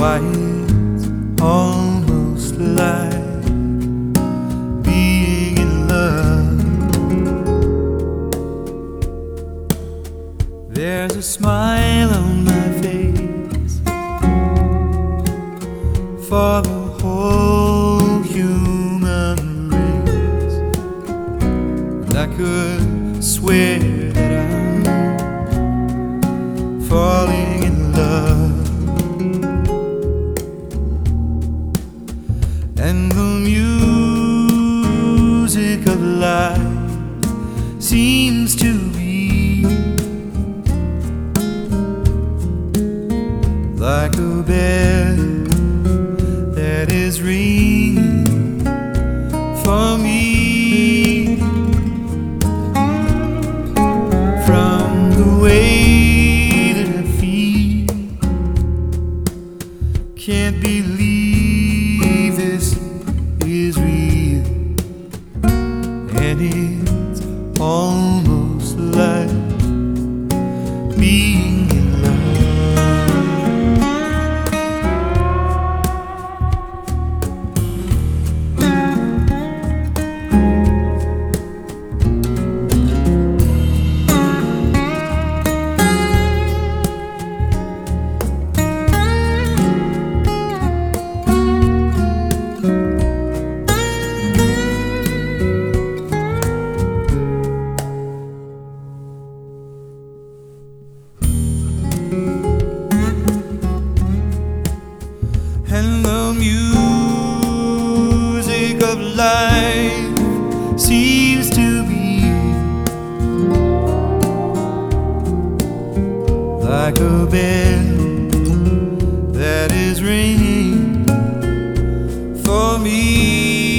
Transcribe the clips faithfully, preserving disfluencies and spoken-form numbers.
Why it's almost like being in love. There's a smile on my face for the whole human race, and I could swear that I'm falling in love. And the music of life seems to be like a bell that is ringing for me. From the way that I feel, can't believe this is real, and it's almost like being in love. And the music of life seems to be like a bell that is ringing for me.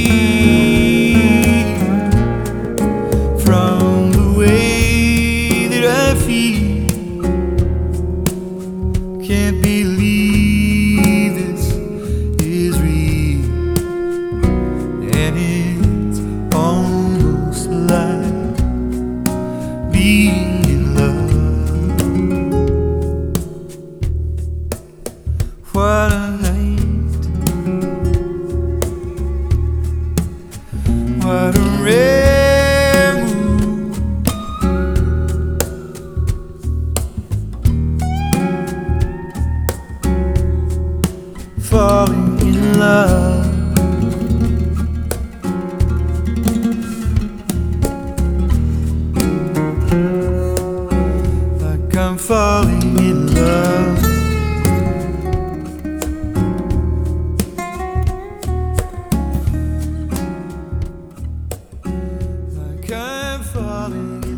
From the way that I feel, can't believe this is real, and it's almost like being in love. What a night, what a rare mood, falling in love. Like I'm falling in love. Like I'm falling in love.